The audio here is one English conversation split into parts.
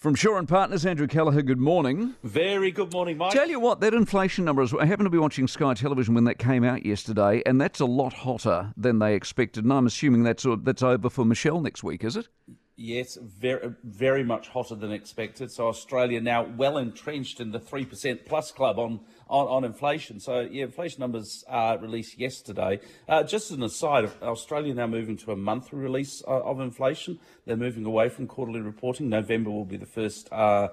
From Shaw and Partners, Andrew Kelleher, good morning. Very good morning, Mike. Tell you what, that inflation number, I happened to be watching Sky Television when that came out yesterday, and that's a lot hotter than they expected, and I'm assuming that's over for Michelle next week, is it? Yes, very, very much hotter than expected. So Australia now well entrenched in the 3% plus club on inflation. So, yeah, inflation numbers released yesterday. Just as an aside, Australia now moving to a monthly release of inflation. They're moving away from quarterly reporting. November will be the first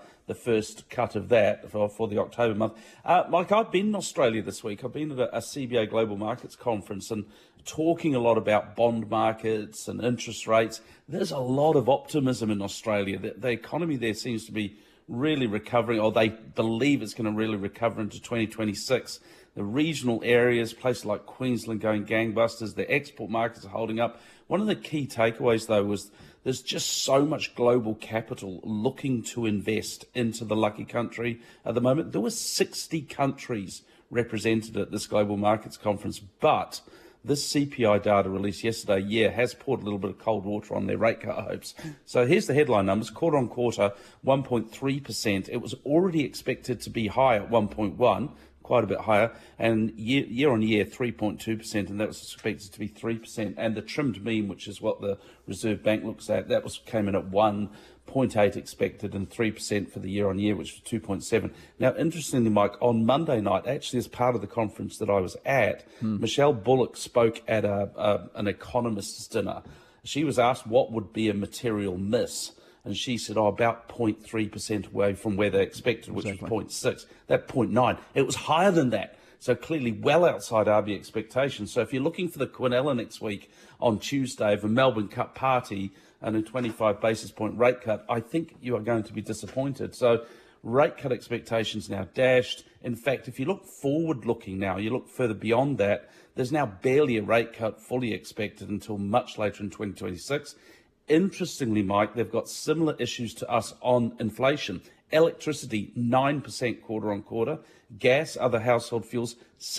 cut of that for the October month. Mike, I've been in Australia this week. I've been at a CBA Global Markets conference and talking a lot about bond markets and interest rates. There's a lot of optimism in Australia. The economy there seems to be really recovering, or they believe it's going to really recover into 2026. The regional areas, places like Queensland going gangbusters, the export markets are holding up. One of the key takeaways, though, was there's just so much global capital looking to invest into the lucky country at the moment. There were 60 countries represented at this Global Markets Conference, but this CPI data released yesterday, has poured a little bit of cold water on their rate cut hopes. So here's the headline numbers. Quarter on quarter, 1.3%. It was already expected to be high at 1.1%, quite a bit higher, and year on year, 3.2%, and that was expected to be 3%. And the trimmed mean, which is what the Reserve Bank looks at, came in at 1.8 expected and 3% for the year on year, which was 2.7. Now, interestingly, Mike, on Monday night, actually as part of the conference that I was at, Michelle Bullock spoke at an economist's dinner. She was asked what would be a material miss, and she said, about 0.3% away from where they expected, which was 0.6. That 0.9, it was higher than that. So clearly well outside RBA expectations. So if you're looking for the Quinella next week on Tuesday of a Melbourne Cup party and a 25 basis point rate cut, I think you are going to be disappointed. So rate cut expectations now dashed. In fact, if you look forward-looking now, you look further beyond that, there's now barely a rate cut fully expected until much later in 2026. Interestingly, Mike, they've got similar issues to us on inflation. Electricity, 9% quarter on quarter. Gas, other household fuels,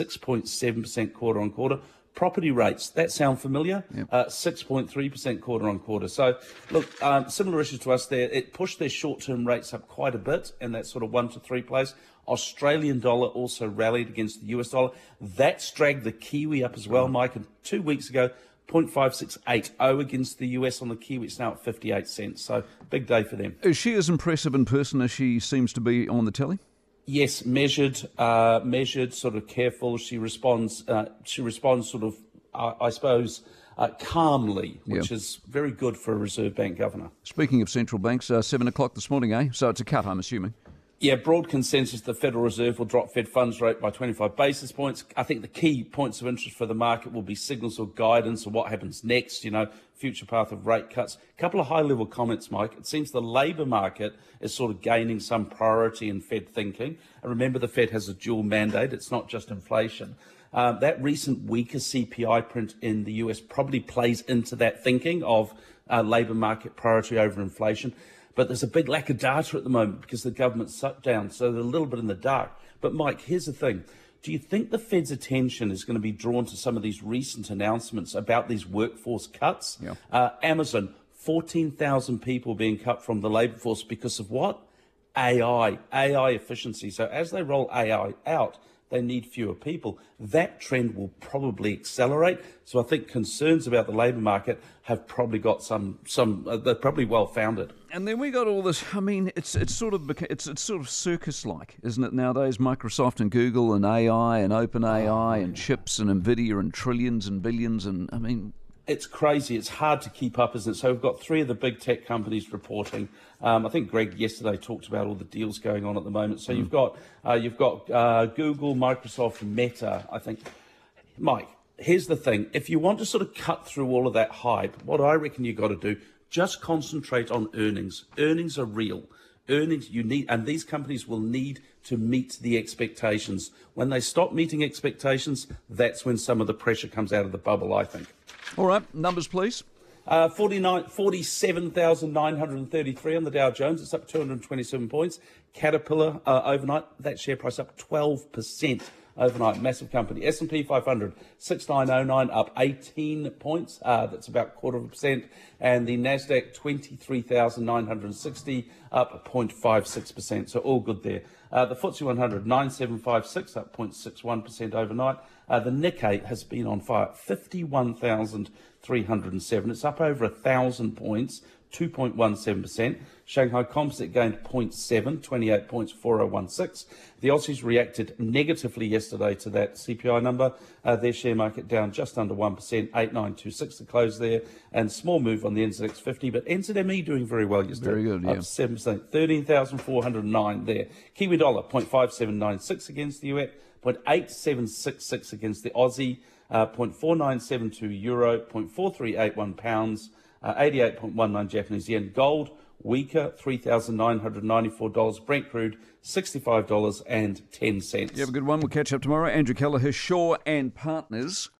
6.7% quarter on quarter. Property rates, that sound familiar? Yep. 6.3% quarter on quarter. So, look, similar issues to us there. It pushed their short-term rates up quite a bit in that sort of 1 to 3 place. Australian dollar also rallied against the US dollar. That's dragged the Kiwi up as well, Mike. And 2 weeks ago, 0.5680 against the US on the Kiwi. It's now at 58 cents. So big day for them. Is she as impressive in person as she seems to be on the telly? Yes, measured, sort of careful. She responds sort of, I suppose, calmly, which is very good for a Reserve Bank governor. Speaking of central banks, 7 o'clock this morning, eh? So it's a cut, I'm assuming. Yeah, broad consensus the Federal Reserve will drop Fed funds rate by 25 basis points. I think the key points of interest for the market will be signals or guidance or what happens next, future path of rate cuts. A couple of high-level comments, Mike. It seems the labour market is sort of gaining some priority in Fed thinking. And remember, the Fed has a dual mandate. It's not just inflation. That recent weaker CPI print in the US probably plays into that thinking of labour market priority over inflation. But there's a big lack of data at the moment because the government's shut down, so they're a little bit in the dark. But, Mike, here's the thing. Do you think the Fed's attention is going to be drawn to some of these recent announcements about these workforce cuts? Yeah. Amazon, 14,000 people being cut from the labour force because of what? AI efficiency. So as they roll AI out, they need fewer people. That trend will probably accelerate. So I think concerns about the labour market have probably got they're probably well founded. And then we got all this. I mean, it's sort of circus-like, isn't it nowadays? Microsoft and Google and AI and OpenAI and chips and Nvidia and trillions and billions and It's crazy. It's hard to keep up, isn't it? So we've got 3 of the big tech companies reporting. I think Greg yesterday talked about all the deals going on at the moment. So you've got Google, Microsoft, Meta. I think, Mike, here's the thing. If you want to sort of cut through all of that hype, what I reckon you've got to do, just concentrate on earnings. Earnings are real. Earnings you need, and these companies will need to meet the expectations. When they stop meeting expectations, that's when some of the pressure comes out of the bubble, I think. All right, numbers, please. 47,933 on the Dow Jones. It's up 227 points. Caterpillar overnight, that share price up 12% overnight. Massive company. S&P 500, 6909, up 18 points. That's about 0.25%. And the Nasdaq, 23,960, up 0.56%. So all good there. The FTSE 100, 9756, up 0.61% overnight. The Nikkei has been on fire, 51,307. It's up over 1,000 points, 2.17%. Shanghai Composite gained 0.7, 28 points, 4016. The Aussies reacted negatively yesterday to that CPI number. Their share market down just under 1%, 8926 to close there. And small move on the NZX 50, but NZME doing very well yesterday. Very good, yeah. Up 7%, 13,409 there. Kiwi dollar, 0.5796 against the US, 0.8766 against the Aussie, 0.4972 euro, 0.4381 pounds, 88.19 Japanese yen. Gold, weaker, $3,994. Brent crude, $65.10. You have a good one. We'll catch up tomorrow. Andrew Kelleher, Shaw and Partners.